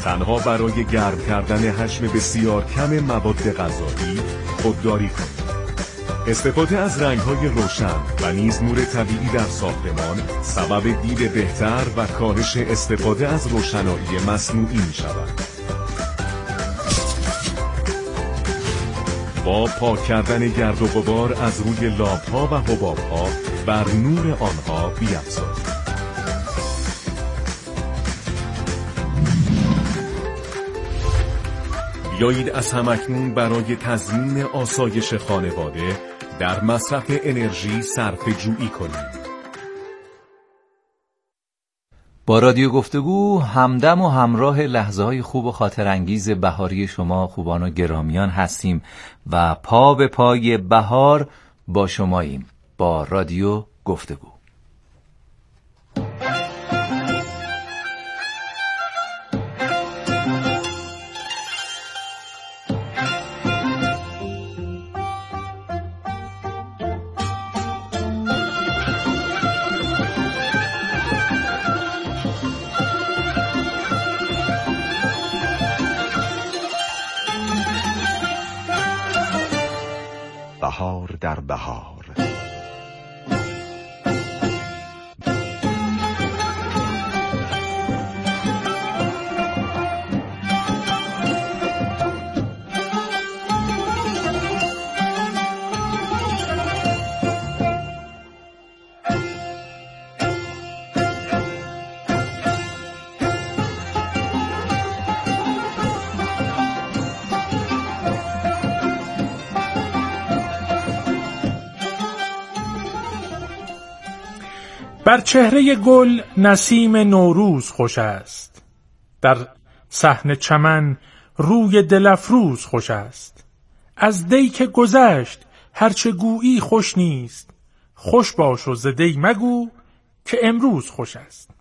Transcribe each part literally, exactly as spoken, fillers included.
تنها برای گرم کردن حجم بسیار کم مواد غذایی خودداری کنید. استفاده از رنگ‌های روشن و نیز نور طبیعی در ساختمان سبب دید بهتر و کاهش استفاده از روشنایی مصنوعی می‌شود. با پاک کردن گرد و غبار از روی لامپ‌ها و حباب‌ها بر نور آنها بیفزایید. بیایید از همکنون برای تضمین آسایش خانواده در مصرف انرژی صرفه‌جویی کنیم. با رادیو گفتگو همدم و همراه لحظه‌های خوب و خاطرانگیز بهاری شما خوبان و گرامیان هستیم و پا به پای بهار با شماییم با رادیو گفتگو. بهار در بهار. بر چهره گل نسیم نوروز خوش است، در صحن چمن روی دل افروز خوش است. از دی که گذشت هرچه گویی خوش نیست، خوش باش و ز دی مگو که امروز خوش است.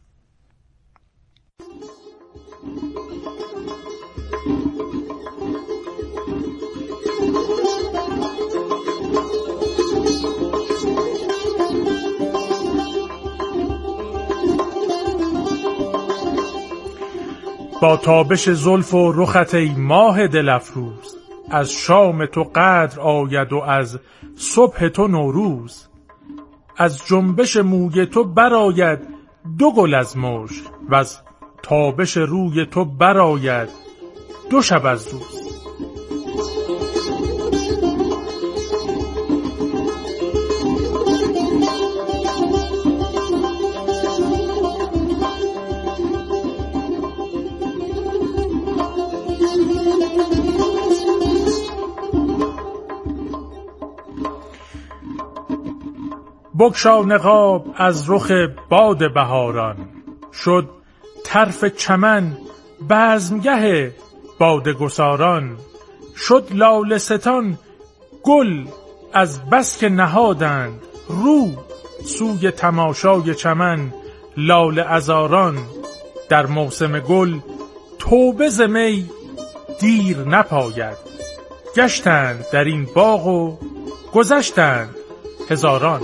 با تابش زلف و رخت ای ماه دل افروز، از شام تو قدر آید و از صبح تو نوروز. از جنبش موی تو برآید دو گل از مشک، و از تابش روی تو برآید دو شب از روز. بگشا نقاب از رخ باد بهاران، شد طرف چمن بزمگه باد گساران. شد لاله ستان گل از بس که نهادند، رو سوی تماشای چمن لاله عذاران. در موسم گل توبه ز می دیر نپاید، گشتند در این باغ و گذشتند هزاران.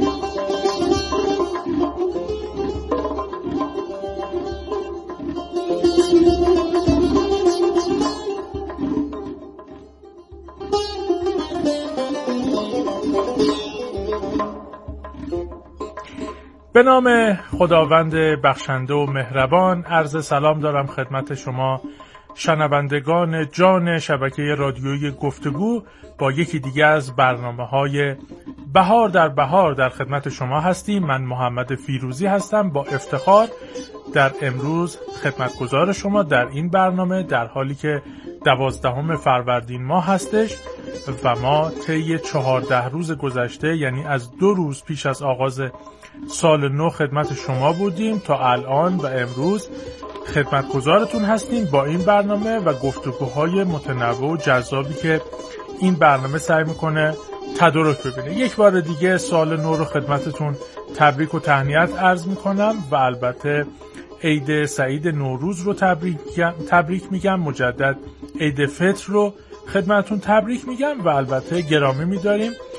به نام خداوند بخشنده و مهربان، عرض سلام دارم خدمت شما شنوندگان جان شبکه رادیویی گفتگو. با یکی دیگه از برنامه‌های بهار در بهار در خدمت شما هستیم. من محمد فیروزی هستم، با افتخار در امروز خدمتگزار شما در این برنامه، در حالی که دوازدهم فروردین ماه هستش و ما طی چهارده روز گذشته، یعنی از دو روز پیش از آغاز سال نو خدمت شما بودیم تا الان و امروز خدمتگزارتون هستیم با این برنامه و گفتگوهای متنوع و جذابی که این برنامه سعی میکنه تدارک ببینه. یک بار دیگه سال نو رو خدمتتون تبریک و تهنیت عرض میکنم و البته عید سعید نوروز رو تبریک تبریک میگم، مجدد عید فطر رو خدمتتون تبریک میگم و البته گرامی میداریم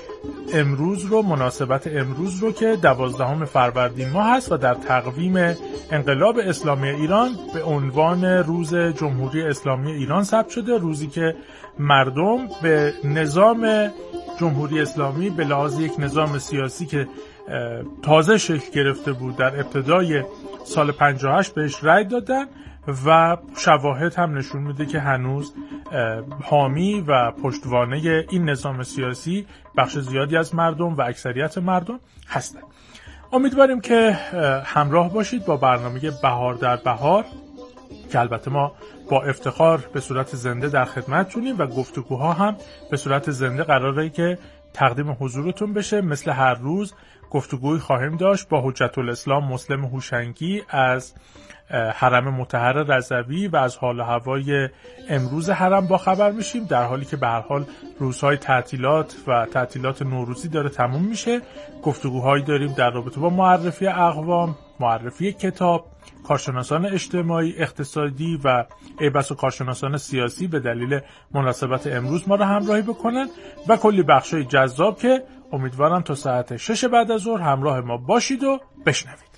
امروز رو، مناسبت امروز رو که دوازدهم فروردین ماه هست و در تقویم انقلاب اسلامی ایران به عنوان روز جمهوری اسلامی ایران ثبت شده، روزی که مردم به نظام جمهوری اسلامی به لحاظ یک نظام سیاسی که تازه شکل گرفته بود در ابتدای سال پنجاه و هشت بهش رأی دادن و شواهد هم نشون میده که هنوز حامی و پشتوانه این نظام سیاسی بخش زیادی از مردم و اکثریت مردم هستند. امیدواریم که همراه باشید با برنامه بهار در بهار که البته ما با افتخار به صورت زنده در خدمتتونیم و گفتگوها هم به صورت زنده قراره که تقدیم حضورتون بشه. مثل هر روز گفتگوی خواهیم داشت با حجت الاسلام مسلم هوشنگی از حرم مطهر رضوی و از حال و هوای امروز حرم با خبر میشیم، در حالی که به هر حال روزهای تعطیلات و تعطیلات نوروزی داره تموم میشه. گفتگوهایی داریم در رابطه با معرفی اقوام، معرفی کتاب، کارشناسان اجتماعی، اقتصادی و ای بسا کارشناسان سیاسی به دلیل مناسبت امروز ما رو همراهی بکنن و کلی بخشای جذاب که امیدوارم تا ساعت شش بعد از ظهر همراه ما باشید و بشنوید.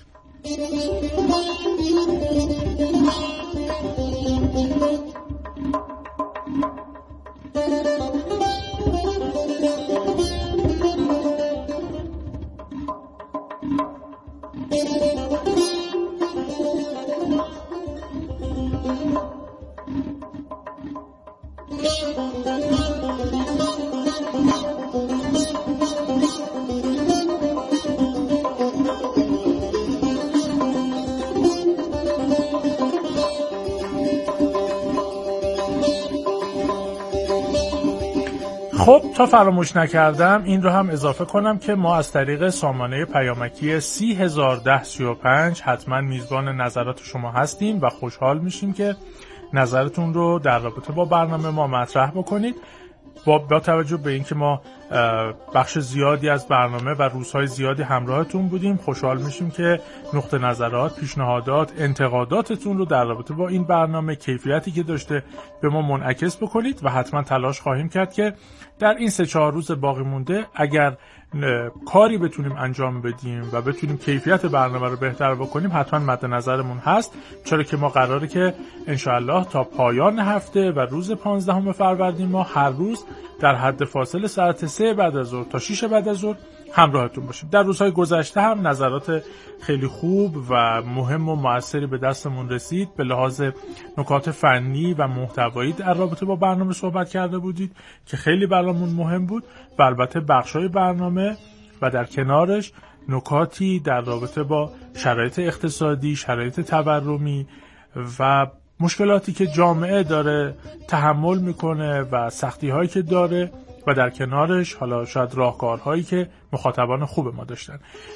خب تا فراموش نکردم این رو هم اضافه کنم که ما از طریق سامانه پیامکی سی هزار ده سی و پنج حتما میزبان نظرات شما هستیم و خوشحال میشیم که نظرتون رو در رابطه با برنامه ما مطرح بکنید. با, با توجه به اینکه ما بخش زیادی از برنامه و روزهای زیادی همراهتون بودیم، خوشحال میشیم که نقطه نظرات، پیشنهادات، انتقاداتتون رو در رابطه با این برنامه، کیفیتی که داشته به ما منعکس بکنید و حتما تلاش خواهیم کرد که در این سه چهار روز باقی مونده اگر کاری بتونیم انجام بدیم و بتونیم کیفیت برنامه رو بهتر بکنیم حتما مد نظرمون هست، چرا که ما قراره که انشاءالله تا پایان هفته و روز پانزدهم فروردین ما هر روز در حد فاصله ساعت سه بعد از ظهر تا شش بعد از ظهر همراهتون باشیم. در روزهای گذشته هم نظرات خیلی خوب و مهم و موثری به دستمون رسید، به لحاظ نکات فنی و محتوایی در رابطه با برنامه صحبت کرده بودید که خیلی برامون مهم بود و البته بخشای برنامه و در کنارش نکاتی در رابطه با شرایط اقتصادی، شرایط تورمی و مشکلاتی که جامعه داره تحمل میکنه و سختی هایی که داره و در کنارش حالا شاید راهکارهایی که مخاطبان خوب ما داشتن.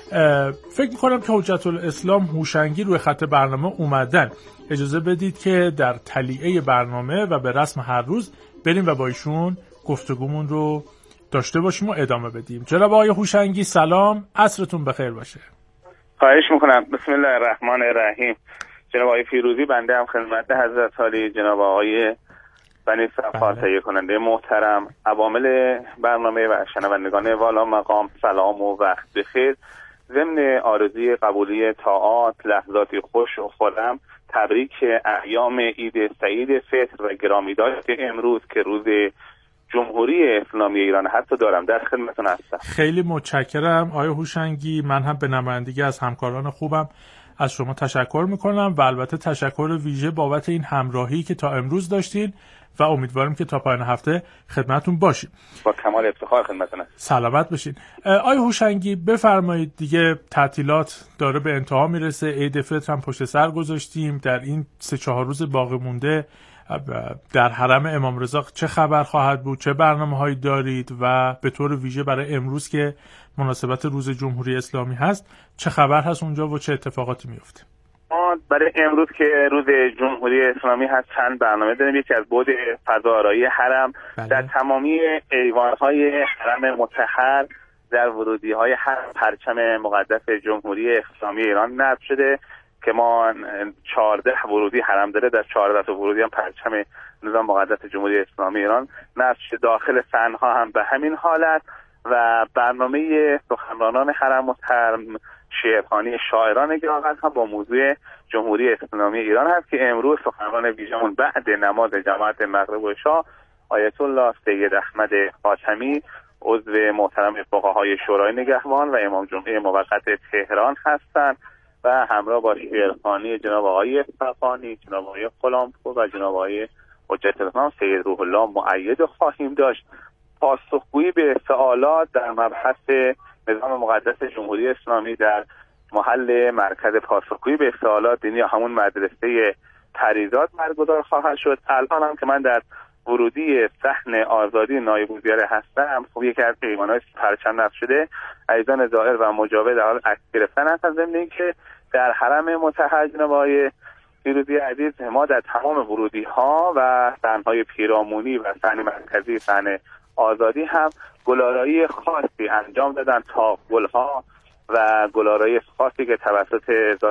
فکر میکنم که حجت الاسلام هوشنگی روی خط برنامه اومدن. اجازه بدید که در تلیعه برنامه و به رسم هر روز بریم و با ایشون گفتگومون رو داشته باشیم و ادامه بدیم. جناب آقای هوشنگی سلام، عصرتون بخیر باشه. خواهش میکنم. بسم الله الرحمن الرحیم. جناب آقای فیروزی، بنده هم خدمت حضرت عالی جناب آقای بنی صفا تهیه کننده محترم، عوامل برنامه و شنوندگان والا مقام سلام و وقت بخیر. ضمن آرزوی قبولی طاعات، لحظاتی خوش و خرم، تبریک ایام عید سعید فطر و گرامی داشت امروز که روز جمهوری اسلامی ایران حتی دارم در خدمتتون هستم. خیلی متشکرم آقای هوشنگی. من هم به نمایندگی از همکاران خوبم از شما تشکر میکنم و البته تشکر ویژه بابت این همراهی که تا امروز داشتین و امیدوارم که تا پایان هفته خدمتتون باشیم. با کمال افتخار خدمتتون هستم. سلامت باشین. آقای هوشنگی بفرمایید، دیگه تعطیلات داره به انتها میرسه، عید فطر هم پشت سر گذاشتیم، در این سه چهار روز باقی مونده در حرم امام رضا چه خبر خواهد بود؟ چه برنامه‌هایی دارید و به طور ویژه برای امروز که مناسبت روز جمهوری اسلامی هست چه خبر هست اونجا و چه اتفاقاتی میفته؟ ما برای امروز که روز جمهوری اسلامی هست چند برنامه داریم. یکی از بعد فضاآرایی حرم، بله. در تمامی ایوان‌های حرم مطهر در ورودی‌های حرم پرچم مقدس جمهوری اسلامی ایران نصب شده که ما چهارده ورودی حرم داره، در چهارده تا ورودی هم پرچم نظام مقدس جمهوری اسلامی ایران نصب شده. داخل صحن‌ها هم به همین حالت و برنامه سخنرانان حرم محترم شعرخوانی شاعران گرامی هم با موضوع جمهوری اسلامی ایران هست که امروز سخنران ویژمون بعد نماز جماعت مغرب و عشا آیت الله سید احمد خاتمی عضو محترم فقهای شورای نگهبان و امام جمعه موقت تهران هستند و همراه با شعرخوانی جناب آقای فقانی، جناب آقای غلامپور و جناب آقای حجت الاسلام سید روح الله مؤید خواهیم داشت. پاسخگویی به سوالات در مبحث نظام مقدس جمهوری اسلامی در محل مرکز پاسخگویی به سوالات دینی یا همون مدرسه پریزاد برگزار خواهد شد. الان هم که من در ورودی صحن آزادی نایب وزیر هستم، خب یکی از ایوان‌های پرچم نصب شده عزیزان زائر و مجاور در حال عکس گرفتن هستن، ضمن اینکه در حرم مطهر جناب آقای فیروزی عزیز ما در تمام ورودی ها و صحن‌های پیرامونی و صحن مرکزی صحن آزادی هم گلارایی خاصی انجام دادن تا گلها و گلارایی خاصی که توسط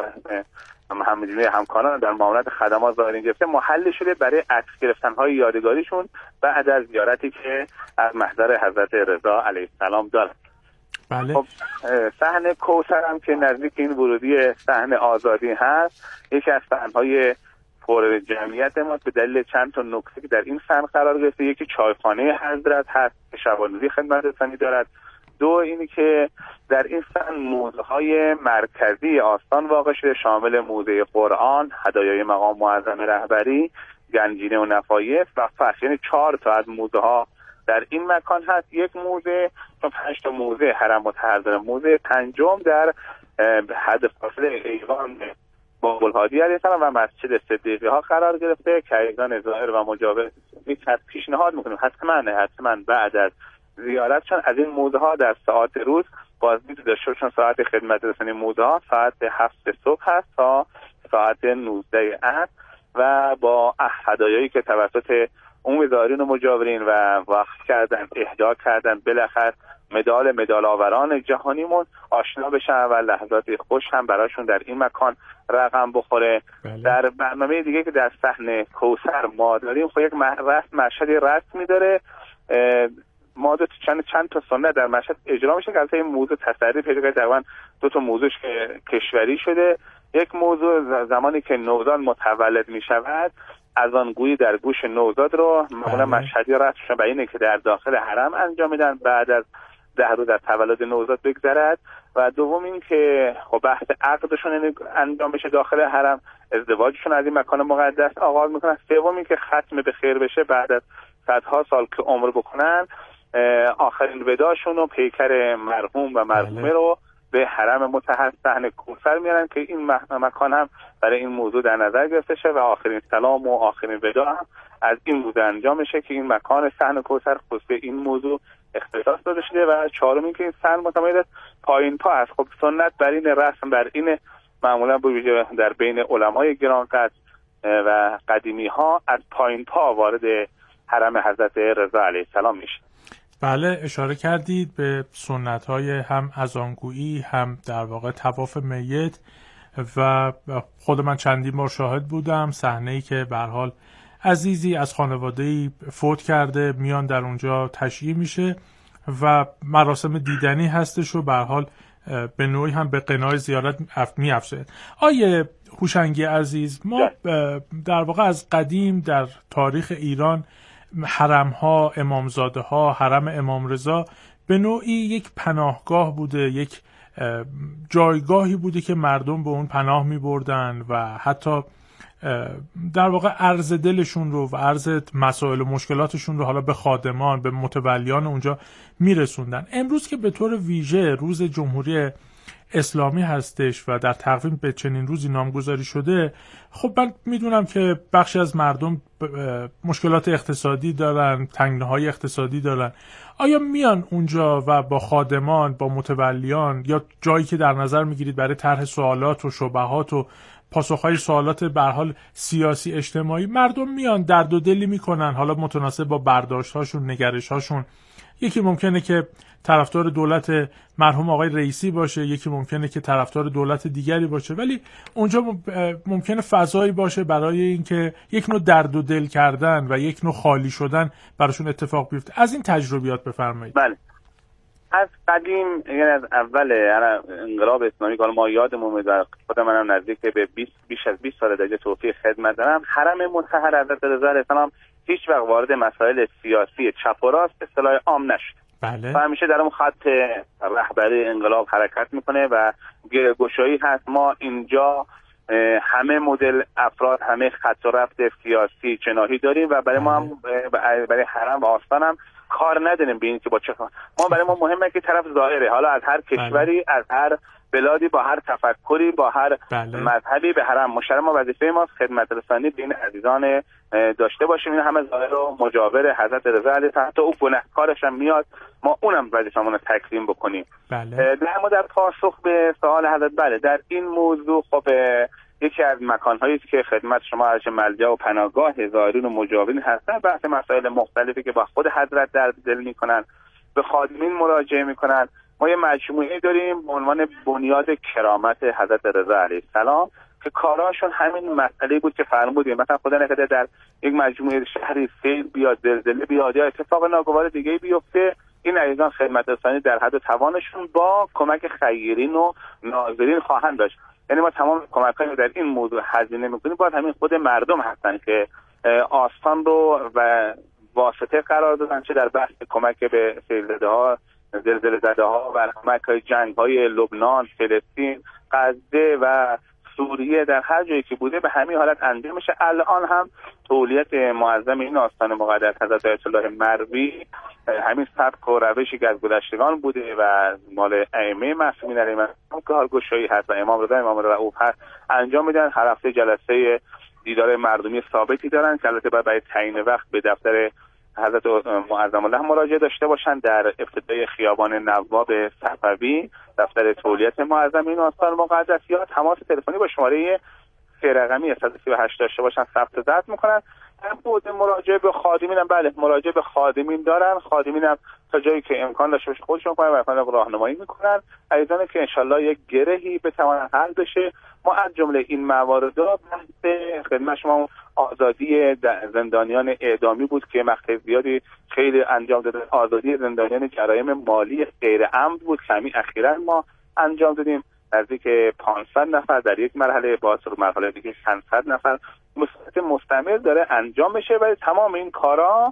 همدیگه همکاران در معاونت خدمات ظاهرین گرفته محل شده برای عکس گرفتن‌های یادگاریشون بعد از زیارتی که از محضر حضرت رضا علیه السلام دارند. بله. خب صحن کوثر هم که نزدیک این ورودی صحن آزادی هست، یکی از صحن‌های پر جمعیت ما به دلیل چند تا نکته که در این صحن قرار گرفته. یکی چایخانه حضرت هست که شبانروزی خدمت رسانی دارد. دو اینی که در این صحن موزه‌های مرکزی آستان واقع شده، شامل موزه قرآن، هدایای مقام معظم رهبری، گنجینه و نفایس و فرش، یعنی چهار تا از موزه‌ها در این مکان هست. یک موزه، چون پنج تا موزه حرم مطهر داره، موزه پنجم در حد فاصله ایوان باب الهادی علیه السلام و مسجد صدیقی ها قرار گرفته که ایوان ظاهر و مجاور میتونن پیشنهاد میکنیم حتما حتما بعد از زیارتشون از این موزه ها در ساعات روز بازدید داشته باشن. ساعت خدمت رسانی موزه ها ساعت هفت صبح هست تا ساعت نوزده عصر و با هدایایی که توسط عموم زائرین و مجاورین و وقف کردن اهدا کردن بالاخره مدال مدال آوران جهانیمون آشنا بشن و لحظات خوش هم براشون در این مکان رقم بخوره. بله. در برنامه دیگه که در صحن کوثر ما داریم خب یک رسم مشهدی رسمی داره، ما دو چند چند تا سنت در مشهد اجرا میشه که البته این موضوع تسری پیدا کرده. تقریبا دو تا موضوعش که کشوری شده. یک موضوع زمانی که نوزاد متولد میشود از آن گویی در گوش نوزاد رو معمولا مشهدی رسمشون به اینه که در داخل حرم انجام میدن بعد از ده روز از تولد نوزاد بگذرد. و دوم این که خب بحث عقدشون انجام بشه داخل حرم، ازدواجشون از این مکان مقدس آغاز میکنن. سوم این که ختم به خیر بشه بعد از صدها سال که عمر بکنن، آخرین وداشون و پیکر مرحوم و مرحومه رو به حرم مطهر صحن کوثر میارن که این مکان هم برای این موضوع در نظر گرفته شه و آخرین سلام و آخرین ودا هم از این موضوع انجام میشه که این مکان صحن کوثر خصوص این موضوع اختصاص داده شده. و چهارم این که این صحن متمایز پایین پا است. خب سنت بر این رسم بر این معمولا در بین علمای گرانقدر و قدیمی ها از پایین پا وارد حرم حضرت رضا علیه السلام میشه. بله، اشاره کردید به سنت‌های هم اذانگویی هم در واقع طواف میت و خود من چندین بار شاهد بودم صحنه‌ای که به هر حال عزیزی از خانواده‌ای فوت کرده میان در اونجا تشییع میشه و مراسم دیدنی هستش و به هر حال به نوعی هم به قنای زیارت می‌افزاید. آیه هوشنگی عزیز، ما در واقع از قدیم در تاریخ ایران حرم ها، امامزاده ها، حرم امام رضا به نوعی یک پناهگاه بوده، یک جایگاهی بوده که مردم به اون پناه می بردن و حتی در واقع عرض دلشون رو و عرض مسائل و مشکلاتشون رو حالا به خادمان، به متولیان اونجا می رسوندن. امروز که به طور ویژه روز جمهوری اسلامی هستش و در تقویم به چنین روزی نامگذاری شده، خب من میدونم که بخشی از مردم مشکلات اقتصادی دارن، تنگناهای اقتصادی دارن. آیا میان اونجا و با خادمان، با متولیان یا جایی که در نظر میگیرید برای طرح سوالات و شبهات و پاسخهای سوالات به هر حال سیاسی اجتماعی، مردم میان درد و دلی میکنن حالا متناسب با برداشت‌هاشون، نگرش‌هاشون؟ یکی ممکنه که طرفدار دولت مرحوم آقای رئیسی باشه، یکی ممکنه که طرفدار دولت دیگری باشه، ولی اونجا ممکنه فضایی باشه برای اینکه یک نوع درد و دل کردن و یک نوع خالی شدن براشون اتفاق بیفته. از این تجربیات بفرمایید. بله، از قدیم، یعنی از اول انقلاب اسلامی که ما یادمون میاد، خود منم نزدیک به بیست بیش از بیست سال دیگه توفیق خدمت دارم، حرم مطهر حضرت رضا علیه السلام هیچ وقت وارد مسائل سیاسی چپ و راست اصطلاح عام نشد. بله. و همیشه در اون خط رهبری انقلاب حرکت میکنه و گشایی هست. ما اینجا همه مدل افراد، همه خط و رفت سیاسی جناحی داریم و برای ما هم برای حرم و آستان هم کار نداریم به این که با چه کار. ما برای ما مهمه که طرف ظاهره، حالا از هر کشوری، از هر بلادی، با هر تفکری، با هر بله. مذهبی به حرم مشرف. ما وظیفه ماست خدمت رسانی به این عزیزان داشته باشیم. این همه ظاهر و مجاور حضرت رضا علیه السلام، حتی او گنهکارش هم میاد، ما اونم وظیفمون رو تکریم بکنیم. بله. در ما در پاسخ به سوال حضرت، بله در این موضوع خب یکی از مکان‌هایی که خدمت شما از ملجأ و پناهگاه زائرین و مجاورین هستن، بحث مسائل مختلفی که با خود حضرت در دل میکنن، به خادمین مراجعه میکنن. ما یه مجموعه داریم به عنوان بنیاد کرامت حضرت رضا علیه السلام که کاراشون همین مسئله بود که فرمودیم. مثلا خدا نکرده در یک مجموعه شهری سیل بیاد، زلزله بیاد یا اتفاق ناگوار دیگه بیفته، این عزیزان خدمت رسانی در حد توانشون با کمک خیرین و ناظرین خواهند داشت. یعنی ما تمام کمک‌هایی در این موضوع هزینه می‌کنیم، باید همین خود مردم هستن که آستان رو و واسطه قرار دادن، چه در بحث کمک به سیل‌زده‌ها، زلزله زده‌ها و کمک‌های جنگ‌های لبنان، فلسطین، غزه و سوریه، در هر جایی که بوده به همین حالت انجام میشه. الان هم تولیت معظم این آستان مقدس حضرت آیت الله مروی همین سبک و روشی که از گذشتگان بوده و مال ائمه معصومین علیهم السلام که حالگشایی هست و امام رضا امام رؤوف هست انجام میدن. هر هفته جلسه دیدار مردمی ثابتی دارن که البته باید برای تعیین وقت به دفتر حضرت معظم الله مراجعه داشته باشن در ابتدای خیابان نواب صفوی، دفتر تولیت معظم این آستان مقدس، یا تماس تلفنی با شماره سه رقمی صد و سی و هشت داشته باشن، ثبت ضبط میکنن. در بود مراجعه به خادمین هم بله مراجعه به خادمین دارن، خادمین هم تا جایی که امکان داشته باشه خودشون کنن و امکان راهنمایی میکنن. عزیزانی که انشالله یک گرهی بتوانن حل بشه. ما از جمله این موارد بحث خدمت شما آزادی زندانیان اعدامی بود که مقطع زیادی خیلی انجام داده، آزادی زندانیان جرایم مالی غیر عمد بود کمی اخیراً ما انجام دادیم، نزدیک پانصد نفر در یک مرحله، با مرحله دیگه چند صد نفر مستقل مستمر داره انجام میشه. ولی تمام این کارا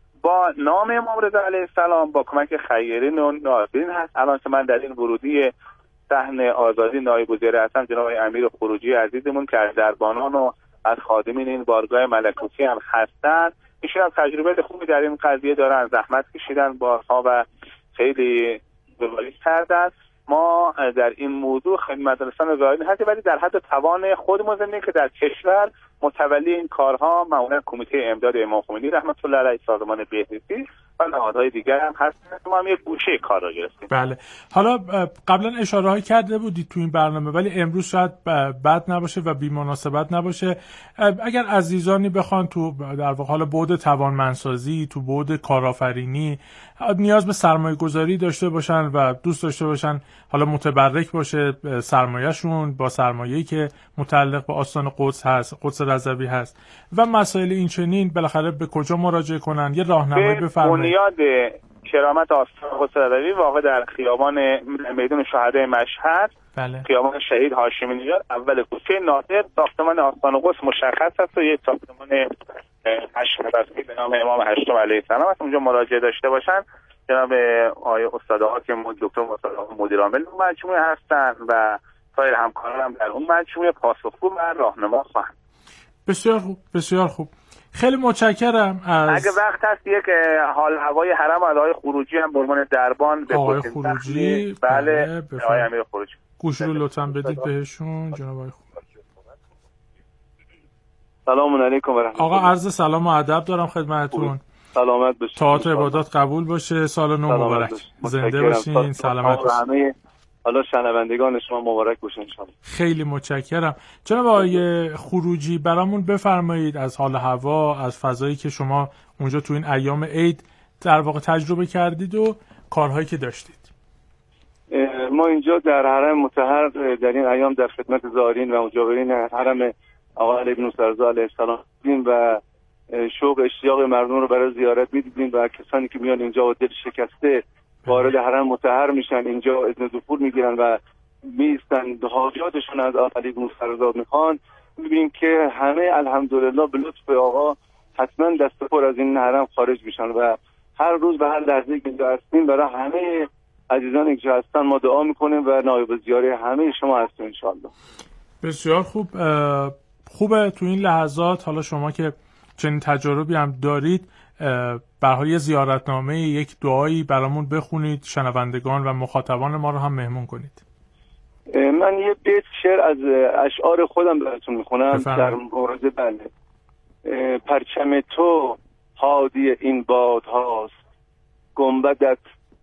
با نام امام رضا علیه السلام با کمک خیرین و ناظرین هست. الان که من در این ورودی صحن آزادی نایب وزیر اعظم جناب امیر خروجی عزیزمون که از دربانان و از خادمین این بارگاه ملکوتی هم هستن، ایشون هم تجربه خوبی در این قضیه دارن، زحمت کشیدن بارها و خیلی دوباره کردن. ما در این موضوع خدمت رسان زائرین هستیم، ولی در حد توان خودمون زمینه که در کشور متولی این کارها معمولا کمیته امداد امام خمینی رحمت الله علیه، سازمان بهزیستی و نهادهای دیگر هم هستن. ما هم یک گوشه کار را گرفتیم. بله. حالا قبلا اشاره های کرده بودید تو این برنامه، ولی امروز شاید بد نباشه و بی مناسبت نباشه اگر عزیزانی بخوان تو در واقع حالا بعد توانمندسازی، تو بعد کارآفرینی نیاز به سرمایه گذاری داشته باشن و دوست داشته باشن حالا متبرک باشه سرمایه‌شون با سرمایه‌ای که متعلق به آستان قدس هست، قدس رضوی هست و مسائل این چنین، بالاخره به کجا مراجعه کنن؟ یه راهنمایی بفرمایید. بنیاد کرامت آستان قدس رضوی واقع در خیابان میدان شهدای مشهد، بله. خیابان شهید هاشمی نژاد اول کوچه ناصر، ساختمان آستان قدس مشخص است و یک ساختمان هشت نفری به نام امام هشتم علیه السلام است. اونجا مراجعه داشته باشن. جناب آقای استادها که دکتر مدیر عامل مجموعه هستن و سایر همکاران هم در اون مجموعه پاسخگو و راهنما خواهند. بسیار خوب، بسیار خوب. خیلی متشکرم. از اگه وقت هست یک حال هوای حرم از آقای خروجی هم به عنوان دربان به آقای خروجی، بله آقای امیر خروجی گوش رو لطفاً بدید بهشون. جناب آقای خروجی سلام علیکم و رحمت الله. آقا عرض سلام و ادب دارم خدمتتون. سلامت باشید. طاعت عبادات قبول باشه. سال نو مبارک. زنده باشین، سلامت باشین. حالا شنوندگان شما مبارک باشه ان شاءالله. خیلی متشکرم. جناب آقای خروجی برامون بفرمایید از حال هوا، از فضایی که شما اونجا تو این ایام عید در واقع تجربه کردید و کارهایی که داشتید. ما اینجا در حرم مطهر در این ایام در خدمت زائرین و مجاورین حرم آقا علی بن رضا علیه السلام و شوق اشتیاق مردم رو برای زیارت می‌دیدیم و کسانی که میان اینجا و دل شکسته وارد حرم مطهر میشن، اینجا اذن دخول میگیرن و میستن حاجاتشون از آقا علی موسی‌رضا میخوان، میبینیم که همه الحمدلله به لطف آقا حتما دست پر از این حرم خارج میشن و هر روز و هر لحظه که اینجا هستیم برای همه عزیزان اینجا هستن ما دعا میکنیم و نایب زیاره همه شما هستیم انشاءالله. بسیار خوب. خوبه تو این لحظات حالا شما که چنین تجاربی هم دارید برای زیارتنامه یک دعایی برامون بخونید، شنوندگان و مخاطبان ما رو هم مهمون کنید. من یه بیت شعر از اشعار خودم براتون میخونم در مورد بله. پرچم تو هادی این باد هاست، گنبدت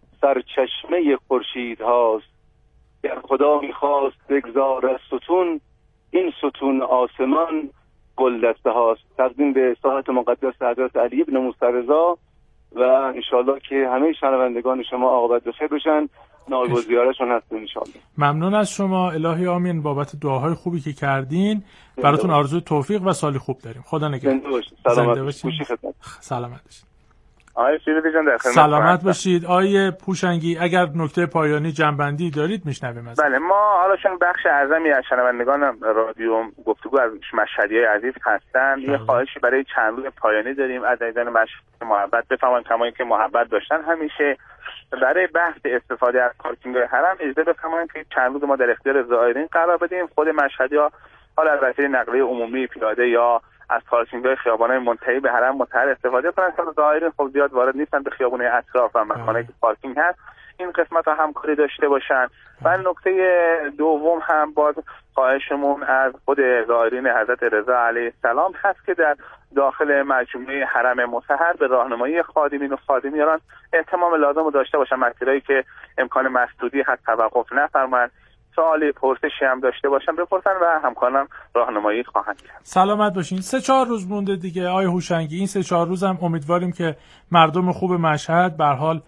سرچشمه خورشید هاست، گر خدا میخواست بگذار از ستون، این ستون آسمان گل دسته هاست. تقدیم به ساحت مقدس حضرت علی بن موسی‌رضا و انشالله که همه شنوندگان شما عاقبت بخیر بشن، نایب الزیارهشون هستن انشالله. ممنون از شما. الهی آمین بابت دعاهای خوبی که کردین. براتون آرزوی توفیق و سالی خوب داریم. خدا نگهدار. زنده باشید. سلامت باشید. سلامت باشید. آقای فیروزی جان در خدمت. سلامت باشید. آقای پوشنگی اگر نکته پایانی جنبندی دارید میشنویم از. بله، ما حالا چون بخش اعظمی از شنوندگان رادیو گفتگو از مشهدیای عزیز هستن، یه خواهشی برای چند روز پایانی داریم از عزیزان مشهد محبت بفهمن کما اینکه محبت داشتن همیشه برای بحث استفاده از پارکینگ‌های حرم اجازه بفرمایید که چند روز ما در اختیار زائرین قرار بدیم. خود مشهدی‌ها حالا از وسیله نقلیه عمومی پیاده یا از پارکینگ‌های خیابان‌های منتهی به حرم مطهر استفاده کنن. چون زائرین خب زیاد وارد نیستن به خیابان‌های اطراف و مکان‌هایی که پارکینگ هست، این قسمت ها همکاری داشته باشن. و نکته دوم هم باز خواهشمون از خود زائرین حضرت رضا علیه السلام هست که در داخل مجموعه حرم مطهر به راهنمایی خادمین و خادمیان اهتمام لازم رو داشته باشن. مسیرایی که امکان مسدودی هست توقف نفرمایند. سوالی پرسشی هم داشته باشن بپرسن و همکاران راهنمایی خواهند کرد. سلامت باشین. سه چهار روز مونده دیگه آقای هوشنگی. این سه چهار روز هم امیدواریم که مردم خوب مشهد به هر حال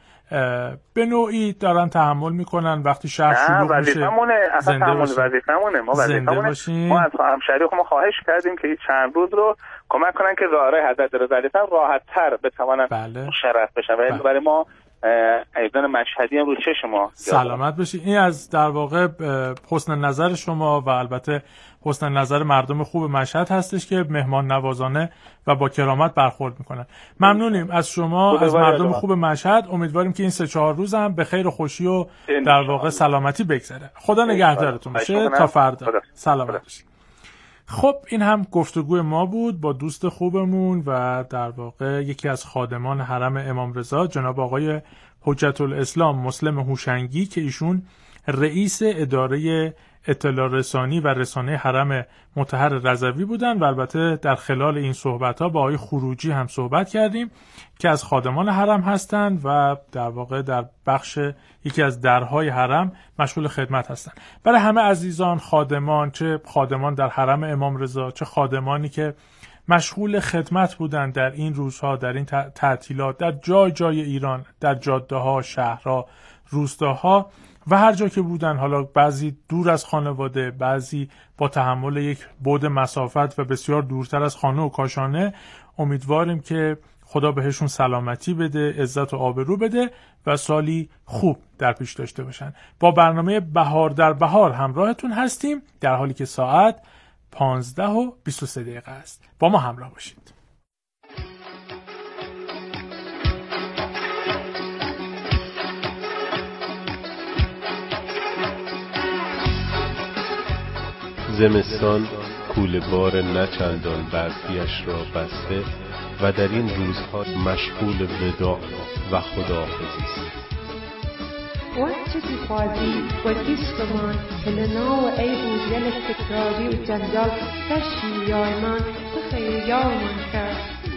به نوعی دارن تحمل میکنن وقتی شهر شلوغ میشه. زنده باشیم. وظیفمونه ما وظیفمونه. ما از همشهری ما خواهش کردیم که این چند روز رو کمک کنن که راهرای حضرت رضا علیه السلام راحت‌تر بتوانن بله. مشرف بشن و برای ما ایضاً مشهدی هم رو چه شما سلامت باشید. این از در واقع حسن نظر شما و البته حسن نظر مردم خوب مشهد هستش که مهمان نوازانه و با کرامت برخورد میکنن. ممنونیم از شما، از مردم خوب مشهد. امیدواریم که این سه چهار روز هم به خیر و خوشی و در واقع سلامتی بگذره. خدا نگهدارتون باشه تا فردا. سلامت باشید. خب این هم گفتگوی ما بود با دوست خوبمون و در واقع یکی از خادمان حرم امام رضا جناب آقای حجت الاسلام مسلم هوشنگی که ایشون رئیس اداره اطلاع رسانی و رسانه حرم مطهر رضوی بودن و البته در خلال این صحبت‌ها با آقای خروجی هم صحبت کردیم که از خادمان حرم هستند و در واقع در بخش یکی از درهای حرم مشغول خدمت هستند. برای همه عزیزان خادمان، چه خادمان در حرم امام رضا چه خادمانی که مشغول خدمت بودند در این روزها، در این تعطیلات، در جای جای ایران، در جاده‌ها، شهرها، روستاها و هر جا که بودن، حالا بعضی دور از خانواده، بعضی با تحمل یک بعد مسافت و بسیار دورتر از خانه و کاشانه، امیدواریم که خدا بهشون سلامتی بده، عزت و آبرو بده و سالی خوب در پیش داشته باشن. با برنامه بهار در بهار همراهتون هستیم در حالی که ساعت پانزده و بیست و سه دقیقه است. با ما همراه باشید. زمستان کوله بار نچندان برفیش را بسته و در این روزها مشغول وداع و خداحافظی است. وقت تفادی و دیسکمان هلنا و ای بودیل تکراری و جنجال در شیریایمان بخیر یارمان کرد.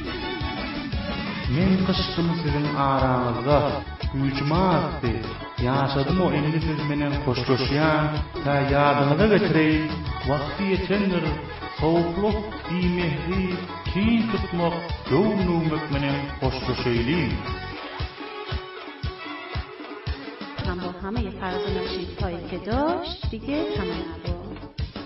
من قصتم sizin aranızda hücmattı. Yaşadım o elini siz menen hoşloşyan ta yadınıza getireyim. Vakti yetendir soğukluk dimehri kin tutmak yoğunluğumek menen hoşloşeyliyim. هم با همه فرض و نشیدهایی که داشت دیگه تمام نبود.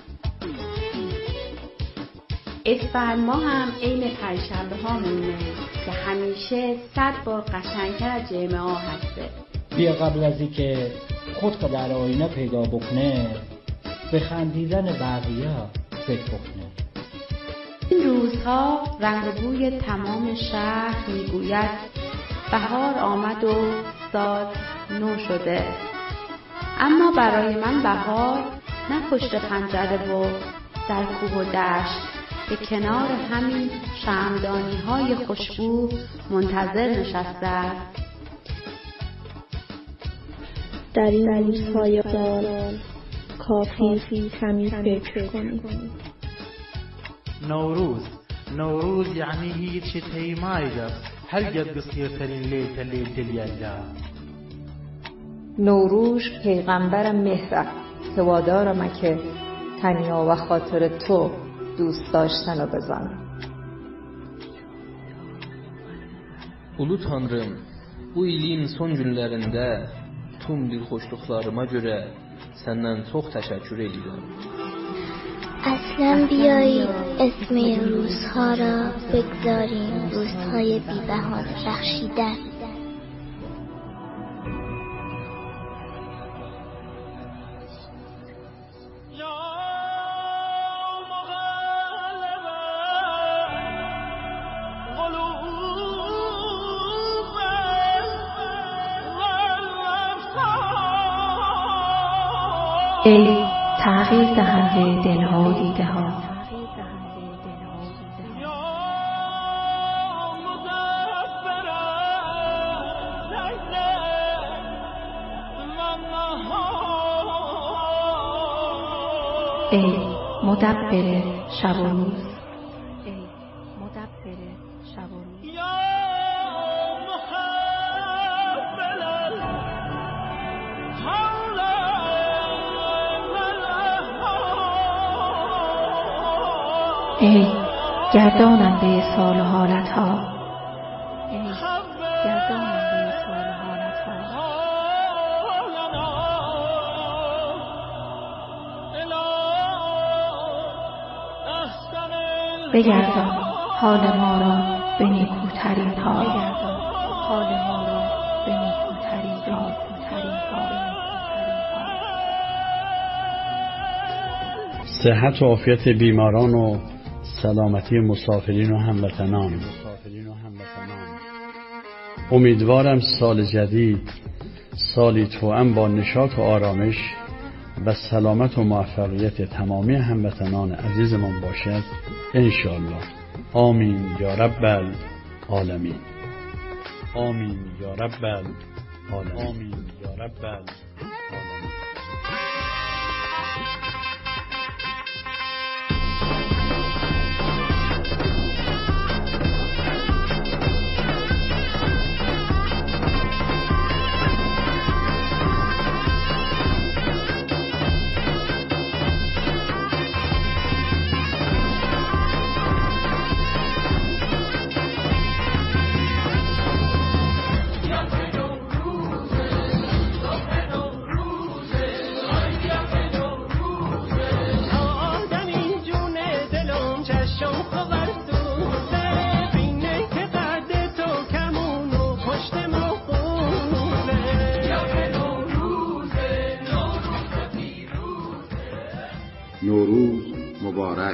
اسفند ما هم عین پریشنبه ها مونه که همیشه صد بار قشنگتر از جمعه ها هسته. بیا قبل از اینکه خود در آینه پیدا بکنه به خندیدن بقیه فکر بکنه. این روزها رنگ بوی تمام شهر میگوید بهار آمد و سال نو شده، اما برای من بهار نه پشت پنجره و در کوه و دشت به کنار همین شمعدانی های خوشبو منتظر نشسته است. در این روزهای سال کافی کمی فکر کنید. نوروز نوروز یعنی هیچ تیمایده هر قد قصیرترین لیت لیت لیلا. نوروز پیغمبر مهر که وادارم که تنیا ve خاطر تو دوست dاشtanı بزن. Ulu Tanrım, bu ilin son günlərində tüm dilxoşluqlarıma görə səndən çox təşəkkür edirəm. اصلا بیایید اسم این روزها را بگذاریم روزهای بی‌بها بخشیدن. ای تغییر دهنده دلها و دیده ها، ای مدبر شب و روز، ای مدبر شب و روز. ای گرداننده سال و حالت ها، ای گرداننده سال و حالت ها. بگردان حال ما را به نیکوترین حال، بگردان حال ما را به نیکوترین حال. صحت و عافیت بیماران و سلامتی مسافرین و هموطنان. امیدوارم سال جدید سالی توأم با نشاط و آرامش و سلامت و موفقیت تمامی هموطنان عزیزمان باشد انشاءالله. آمین یا رب العالمین. آمین یا رب العالمین. آمین یا رب العالمین. نوروز مبارک.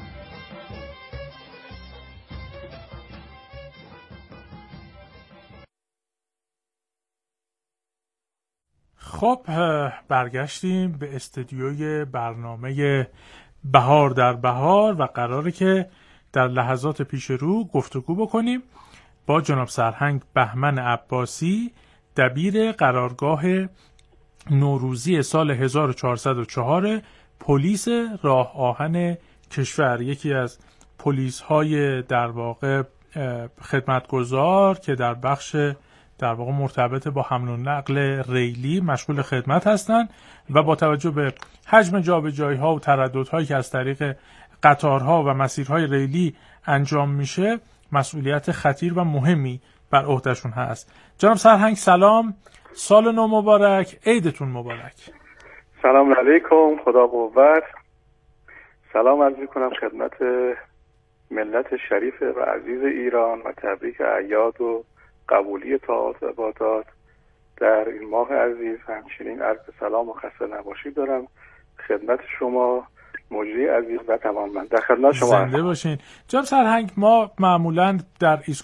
خب برگشتیم به استودیوی برنامه بهار در بهار و قراره که در لحظات پیش رو گفتگو بکنیم با جناب سرهنگ بهمن عباسی، دبیر قرارگاه نوروزی سال هزار و چهارصد و چهار پلیس راه آهن کشور، یکی از پلیس های در واقع خدمتگزار که در بخش در واقع مرتبط با حمل و نقل ریلی مشغول خدمت هستند و با توجه به حجم جابجایی ها و ترددهایی که از طریق قطارها و مسیرهای ریلی انجام میشه مسئولیت خطیر و مهمی بر عهدهشون هست. جناب سرهنگ سلام، سال نو مبارک، عیدتون مبارک. سلام علیکم، خدا قوت. سلام عرض میکنم خدمت ملت شریف و عزیز ایران و تبریک اعیاد و قبولی طاعات و عبادات در این ماه عزیز همچنین عرض سلام و خسته نباشید دارم خدمت شما مجری عزیز و توانمند. در خدمت شما زنده باشین. جناب سرهنگ، ما معمولا در ایست